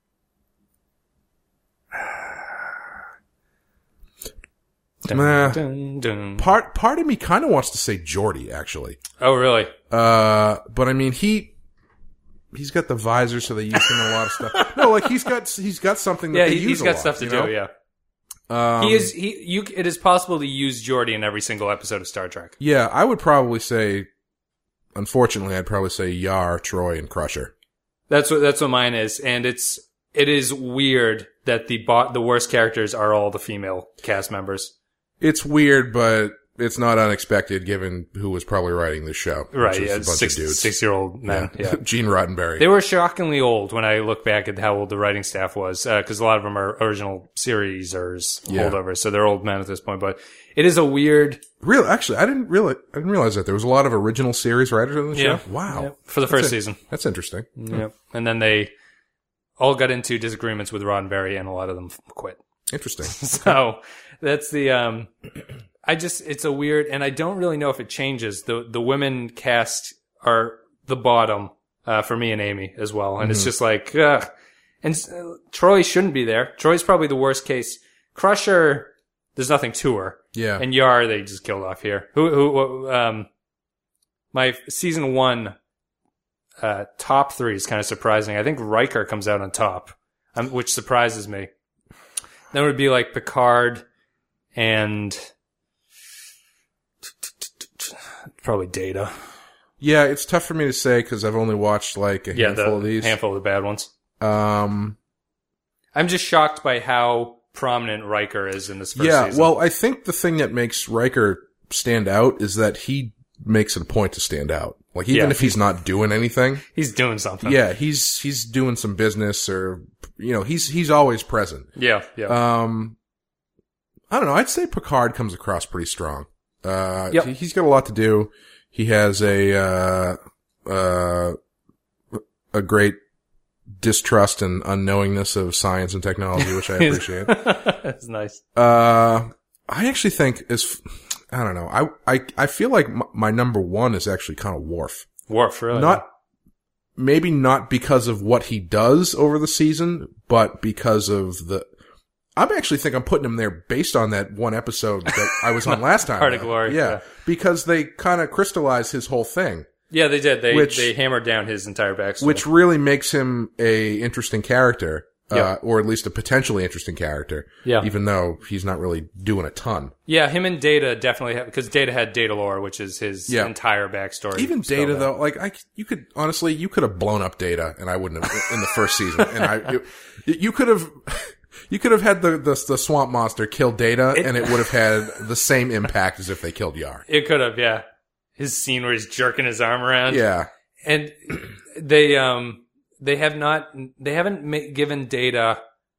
Dun, Nah. dun, dun. Part part of me kind of wants to say Geordi, actually. Oh, really? Uh, but I mean, he he's got the visor, so they use him in a lot of stuff. No, like he's got he's got something that Yeah, they he, use he's a got lot, stuff to you do, know? yeah. Um, He is, he, you, it is possible to use Geordi in every single episode of Star Trek. Yeah, I would probably say. Unfortunately, I'd probably say Yar, Troy, and Crusher. That's what, that's what mine is. And it's, it is weird that the bot, the worst characters are all the female cast members. It's weird, but it's not unexpected given who was probably writing this show. which Right, was yeah, a bunch six, of dudes. six year old men. Yeah. Gene Roddenberry. They were shockingly old when I look back at how old the writing staff was, because a lot of them are original series or Yeah. holdovers, so they're old men at this point. But it is a weird, Real, actually, I didn't realize. I didn't realize that there was a lot of original series writers on the yeah, show. Wow, yeah, for the first That's a- season. That's interesting. Yep. And then they all got into disagreements with Roddenberry, and a lot of them quit. Interesting. So that's the. Um, I just it's a weird, and I don't really know if it changes. the The women cast are the bottom uh, for me and Amy as well, and Mm-hmm. it's just like, ugh. And uh, Troy shouldn't be there. Troy's probably the worst case. Crusher, there's nothing to her. Yeah. And Yar, they just killed off here. Who, who, um, my season one, uh, top three is kind of surprising. I think Riker comes out on top, um, which surprises me. Then it would be like Picard and probably Data. Yeah, it's tough for me to say because I've only watched like a Yeah, handful the of these. handful of the bad ones. Um, I'm just shocked by how prominent Riker is in this first yeah, season. well, I think the thing that makes Riker stand out is that he makes it a point to stand out. Like even Yeah. if he's not doing anything, he's doing something. yeah, he's he's doing some business or you know he's he's always present. Yeah, yeah. Um, I don't know. I'd say Picard comes across pretty strong. Uh, Yep. he, he's got a lot to do. He has a uh, uh, a great distrust and unknowingness of science and technology, which I appreciate. That's nice. Uh, I actually think is, I don't know. I, I, I feel like m- my number one is actually kind of Worf. Worf, really? Not, maybe not because of what he does over the season, but because of the, I actually think I'm putting him there based on that one episode that I was on last time. Heart of Glory. Yeah, yeah. Because they kind of crystallized his whole thing. Yeah, they did. They which, they hammered down his entire backstory. Which really makes him a interesting character. Uh, yeah. Or at least a potentially interesting character. Yeah. Even though he's not really doing a ton. Yeah, him and Data definitely have, because Data had Data Lore, which is his yeah. entire backstory. Even Data, though, like, I, you could, honestly, you could have blown up Data, and I wouldn't have, in the first season. And I, it, you could have, you could have had the, the, the swamp monster kill Data, it, and it would have had the same impact as if they killed Yar. It could have, yeah. His scene where he's jerking his arm around. Yeah. And they, um, they have not, they haven't ma- given Data,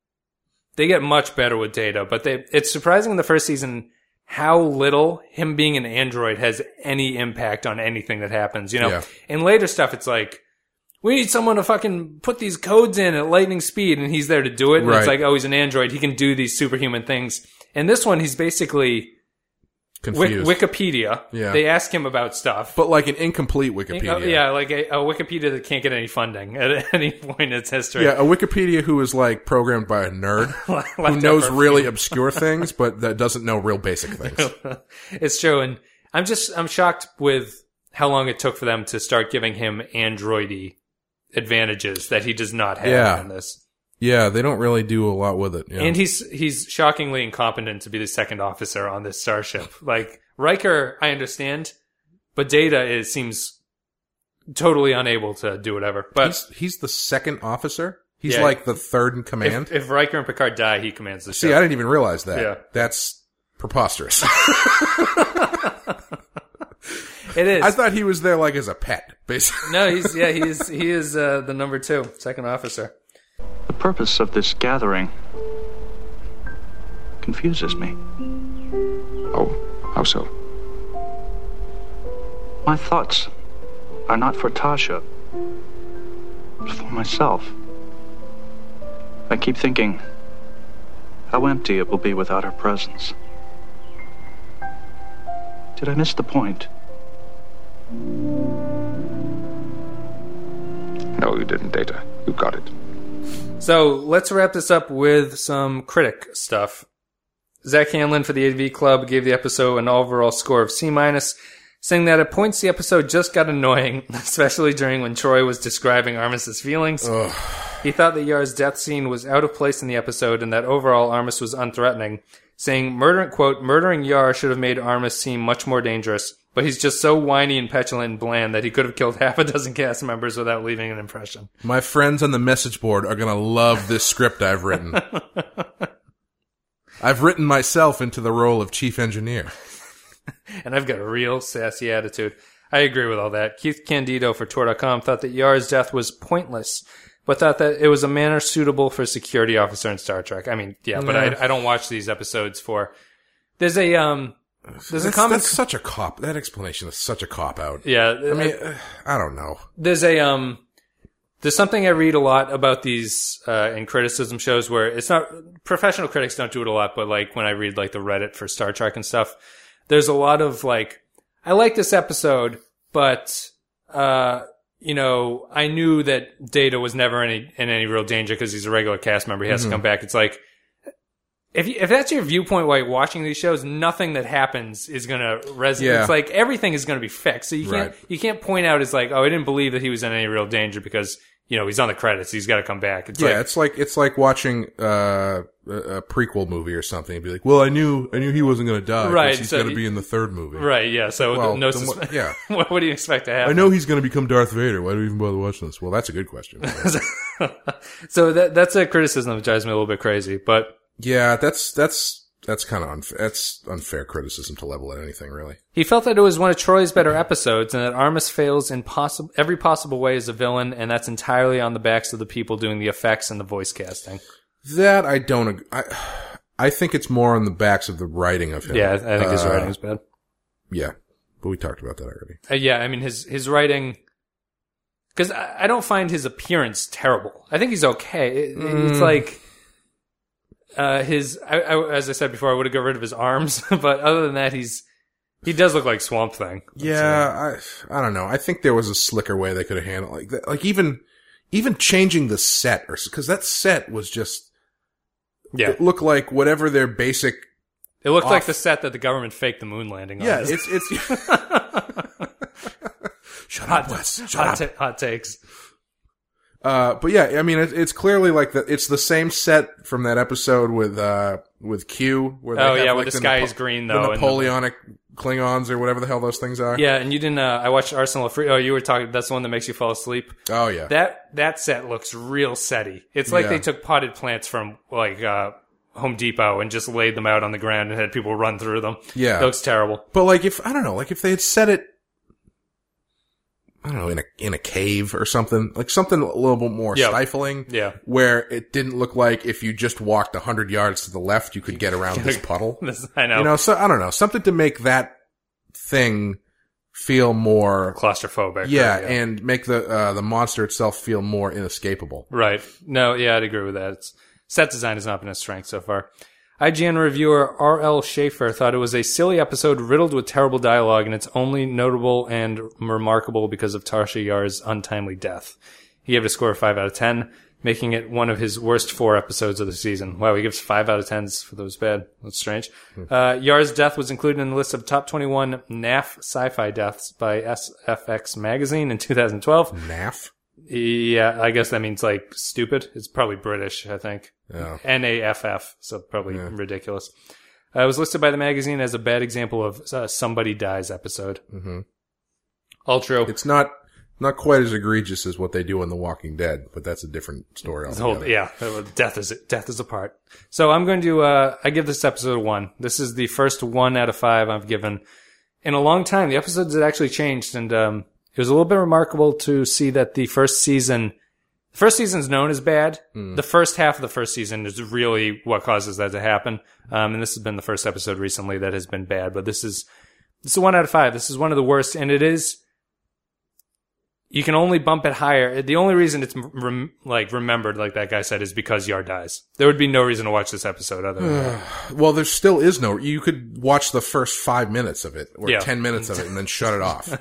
they get much better with Data, but they, it's surprising in the first season how little him being an android has any impact on anything that happens, you know? Yeah. In later stuff, it's like, we need someone to fucking put these codes in at lightning speed, and he's there to do it. And right. It's like, oh, he's an android. He can do these superhuman things. And this one, he's basically confused. Wik- Wikipedia. Yeah. They ask him about stuff. But like an incomplete Wikipedia. In- yeah, like a, a Wikipedia that can't get any funding at any point in its history. Yeah, a Wikipedia who is like programmed by a nerd who knows really obscure things, but that doesn't know real basic things. It's true. And I'm just, I'm shocked with how long it took for them to start giving him androidy advantages that he does not have yeah. in this. Yeah, they don't really do a lot with it. Yeah. And he's he's shockingly incompetent to be the second officer on this starship. Like, Riker, I understand, but Data is seems totally unable to do whatever. But he's, he's the second officer? He's yeah, like the third in command? If, if Riker and Picard die, he commands the ship. See, I didn't even realize that. Yeah. That's preposterous. It is. I thought he was there like as a pet, basically. No, he's yeah, he's he is uh, the number two, second officer. The purpose of this gathering confuses me. Oh, how so? My thoughts are not for Tasha, but for myself. I keep thinking how empty it will be without her presence. Did I miss the point? No, you didn't, Data. You got it. So let's wrap this up with some critic stuff. Zach Hanlon for the A V Club gave the episode an overall score of C minus, saying that at points the episode just got annoying, especially during when Troy was describing Armis's feelings. Ugh. He thought that Yar's death scene was out of place in the episode and that overall Armis was unthreatening, saying, murdering, quote, murdering Yar should have made Armis seem much more dangerous, but he's just so whiny and petulant and bland that he could have killed half a dozen cast members without leaving an impression. My friends on the message board are going to love this script I've written. I've written myself into the role of chief engineer. And I've got a real sassy attitude. I agree with all that. Keith Candido for Tor dot com thought that Yar's death was pointless, but thought that it was a manner suitable for a security officer in Star Trek. I mean, yeah, but yeah. I, I don't watch these episodes for... There's a... um. There's that's, a common... That's such a cop... That explanation is such a cop-out. Yeah. I mean, uh, I don't know. There's a... um. There's something I read a lot about these uh, in criticism shows where it's not... Professional critics don't do it a lot, but like when I read like the Reddit for Star Trek and stuff, there's a lot of like, I like this episode, but, uh, you know, I knew that Data was never any, in any real danger because he's a regular cast member. He has mm-hmm. to come back. It's like, if you, if that's your viewpoint while you're watching these shows, nothing that happens is going to resonate. Yeah. It's like everything is going to be fixed. So you can't, right. you can't point out as like, oh, I didn't believe that he was in any real danger because, you know, he's on the credits. He's got to come back. It's yeah, like, it's like it's like watching uh, a, a prequel movie or something. And be like, well, I knew I knew he wasn't going to die. Right, He's so going to he, be in the third movie. Right. Yeah. So well, no. Sus- What, yeah. what, what do you expect to happen? I know he's going to become Darth Vader. Why do we even bother watching this? Well, that's a good question. So that that's a criticism that drives me a little bit crazy. But yeah, that's that's. That's kind of unfair. That's unfair criticism to level at anything, really. He felt that it was one of Troy's better episodes, and that Armis fails in possible every possible way as a villain, and that's entirely on the backs of the people doing the effects and the voice casting. That I don't. Ag- I I think it's more on the backs of the writing of him. Yeah, I think his uh, writing is bad. Yeah, but we talked about that already. Uh, yeah, I mean his his writing. Because I, I don't find his appearance terrible. I think he's okay. It, Mm. It's like uh, his. I, I, as I said before, I would have got rid of his arms, but other than that, he's he does look like Swamp Thing. Yeah, I I don't know. I think there was a slicker way they could have handled like that. Like even even changing the set, or because that set was just yeah, it looked like whatever their basic. It looked off- like the set that the government faked the moon landing on. Yeah, it's it's. Shut hot, up, Wes. Shut hot, up. ta- hot takes. Uh, but yeah, I mean, it, it's clearly like the it's the same set from that episode with uh with Q. Where they Oh, have, yeah, like, where the sky is green, though, the and the- Napoleonic Klingons or whatever the hell those things are. Yeah, and you didn't. Uh, I watched Arsenal of Free. Oh, you were talking. That's the one that makes you fall asleep. Oh yeah. That that set looks real setty. It's like Yeah. they took potted plants from like uh, Home Depot and just laid them out on the ground and had people run through them. Yeah. It looks terrible. But like if I don't know, like if they had set it, I don't know, in a in a cave or something, like something a little bit more Yeah. stifling, Yeah. where it didn't look like if you just walked a hundred yards to the left, you could get around this puddle. This- I know. You know, so I don't know, something to make that thing feel more Claustrophobic. yeah, or, and make the uh, the monster itself feel more inescapable. Right. No, yeah, I'd agree with that. It's, set design has not been a strength so far. I G N reviewer R L Schaefer thought it was a silly episode riddled with terrible dialogue, and it's only notable and remarkable because of Tasha Yar's untimely death. He gave it a score of five out of ten, making it one of his worst four episodes of the season. Wow, he gives five out of tens for those bad. That's strange. Uh, Yar's death was included in the list of top twenty-one N A F sci-fi deaths by S F X magazine in two thousand twelve. N A F? Yeah, I guess that means like stupid. It's probably British, I think. Yeah. N A F F, so probably ridiculous. Uh, it was listed by the magazine as a bad example of uh, somebody dies episode. Mm-hmm. All true. It's not not quite as egregious as what they do in The Walking Dead, but that's a different story It's altogether. whole- yeah, death is death is apart. So I'm going to uh, I give this episode a one. This is the first one out of five I've given in a long time. The episodes had actually changed, and um, it was a little bit remarkable to see that the first season. The first season's known as bad. Mm. The first half of the first season is really what causes that to happen. Um, and this has been the first episode recently that has been bad. But this is this is a one out of five. This is one of the worst, and it is. You can only bump it higher. The only reason it's rem- like remembered, like that guy said, is because Yar dies. There would be no reason to watch this episode other than that. Well, there still is no. You could watch the first five minutes of it or Yeah. ten minutes of it and then shut it off.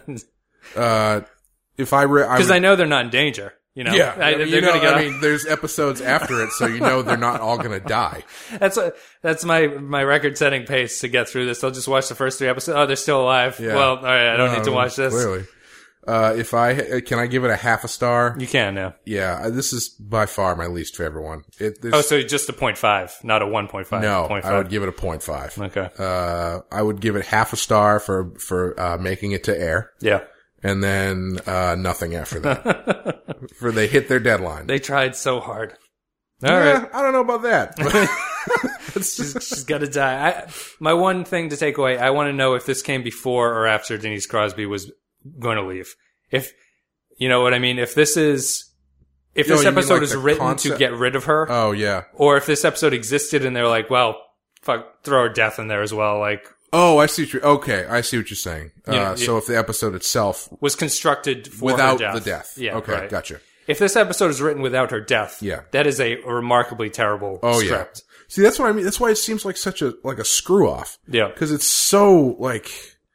Uh, if I re- Because I, I know they're not in danger. You know, yeah, I, I mean, they're you know, going to get. I mean, there's episodes after it, so you know they're not all going to die. That's a, that's my my record setting pace to get through this. They'll just watch the first three episodes. Oh, they're still alive. Yeah. Well, all right, I don't No, need to watch this. Clearly, uh, if I can, I give it a half a star. You can now. Yeah, uh, this is by far my least favorite one. It, there's- Oh, so just a point five, not a one point five. no, point I five. would give it a point five. Okay. Uh, I would give it half a star for for uh, making it to air. Yeah. And then uh, nothing after that. For they hit their deadline. They tried so hard. All yeah, right. I don't know about that. she's she's got to die. I, my one thing to take away, I want to know if this came before or after Denise Crosby was going to leave. If, you know what I mean? If this is, if Oh, this you mean episode like is the written concept- to get rid of her, Oh yeah. or if this episode existed and they're like, well, fuck, throw her death in there as well, like, Oh, I see what you're, okay, I see what you're saying. Uh, Yeah, so yeah. if the episode itself was constructed for without her death. the death. Yeah. Okay, right. gotcha. If this episode is written without her death, Yeah. that is a remarkably terrible Oh script. yeah. See, that's what I mean. That's why it seems like such a like a screw off. Yeah. Because it's so like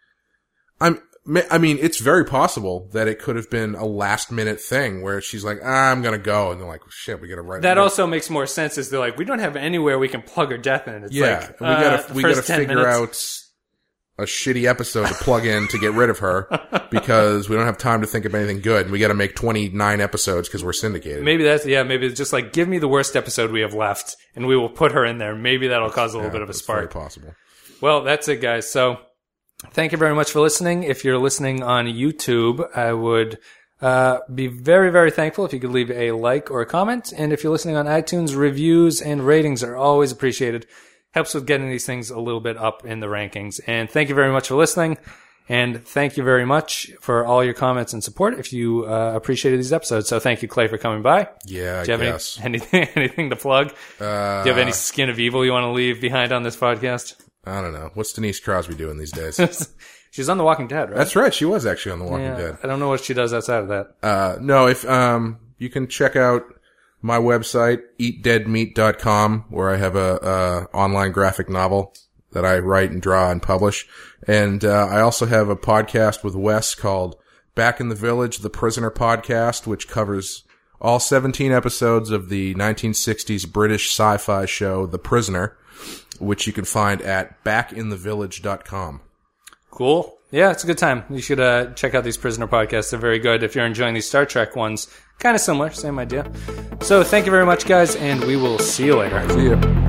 I'm. I mean, it's very possible that it could have been a last minute thing where she's like, ah, "I'm gonna go," and they're like, "Shit, we gotta write." That it also makes more sense as they're like, we don't have anywhere we can plug her death in. It's Yeah, like, we gotta uh, we first gotta ten figure minutes. out a shitty episode to plug in to get rid of her because we don't have time to think of anything good. And we got to make twenty-nine episodes because we're syndicated. Maybe that's, yeah, maybe it's just like, give me the worst episode we have left and we will put her in there. Maybe that'll cause a little Yeah, bit of a it's spark. very possible. Well, that's it, guys. So thank you very much for listening. If you're listening on YouTube, I would uh, be very, very thankful if you could leave a like or a comment. And if you're listening on iTunes, reviews and ratings are always appreciated. Helps with getting these things a little bit up in the rankings. And thank you very much for listening. And thank you very much for all your comments and support if you uh, appreciated these episodes. So thank you, Clay, for coming by. Yeah, I Do you have guess. any, anything, anything to plug? Uh, Do you have any skin of evil you want to leave behind on this podcast? I don't know. What's Denise Crosby doing these days? She's on The Walking Dead, right? That's right. She was actually on The Walking yeah, Dead. I don't know what she does outside of that. Uh, no, if, um, you can check out my website, eat dead meat dot com, where I have a, a online graphic novel that I write and draw and publish. And, uh, I also have a podcast with Wes called Back in the Village, the Prisoner Podcast, which covers all seventeen episodes of the nineteen sixties British sci-fi show, The Prisoner, which you can find at back in the village dot com. Cool. Yeah, it's a good time. You should uh, check out these Prisoner podcasts. They're very good. If you're enjoying these Star Trek ones, kind of similar, same idea. So thank you very much, guys, and we will see you later. See you.